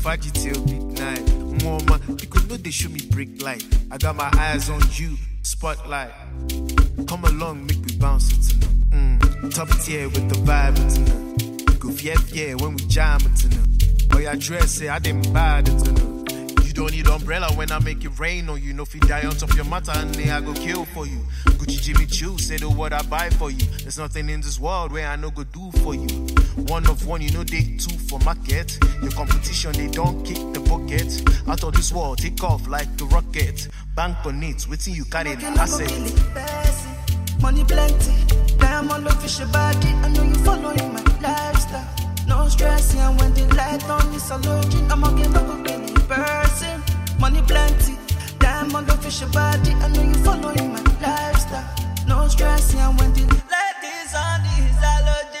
faji till midnight. Mama, you could know they show me break light. I got my eyes on you, spotlight. Come along, make me bounce it tonight. Top tier with the vibe tonight. Go yeah when we jam it tonight. Oh, your dress say I didn't buy it tonight. You don't need umbrella when I make it rain on you. No fit die on top your matter and then I go kill for you. Gucci Jimmy Choo say the what I buy for you. There's nothing in this world where I no go do for you. One of one, you know they two for market. Your competition, they don't kick the bucket. Out of this world, take off like a rocket. Bank on it, waiting you carry the asset. Money plenty, diamond official body. I know you following my lifestyle. No stressing, and when the light on is halogen, I'm again no go person. Money plenty, diamond official body. I know you following my lifestyle. No stressing, and when the light is on is halogen.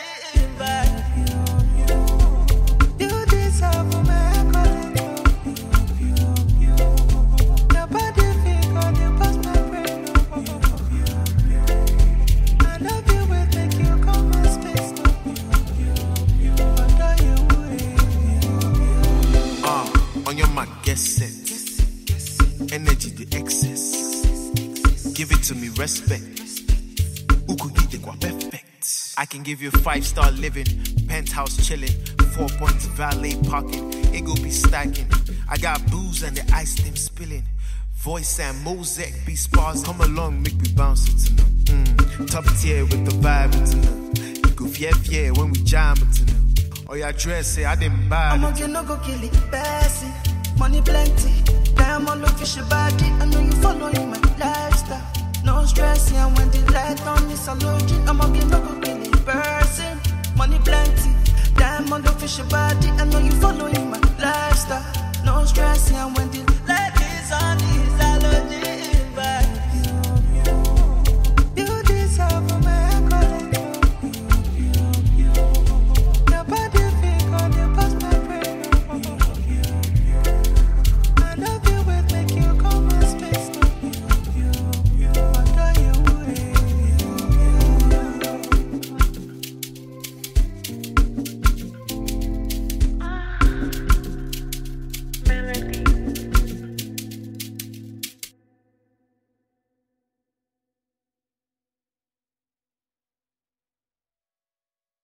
You deserve a man calling you. Your body feel on you past my brain. I love you will make you come and space. On your mark, get set. Energy, the excess. Give it to me, respect. Who could get the perfect? I can give you 5-star living, penthouse chilling, 4 points valet parking. It go be stacking. I got booze and the ice them spilling. Voice and mosaic be spars. Come along, make me bounce it tonight. Top tier with the vibe tonight. You go yeah when we jam it tonight. Oh, your dress say I didn't buy it. I'm again no go kill it, passing. Money plenty, diamond official body. I know you following my lifestyle. No stressing, and when the light on is halogen, I'm again no go kill it, person. Money plenty, diamond official body. I know you following my lifestyle. No stressing, and when the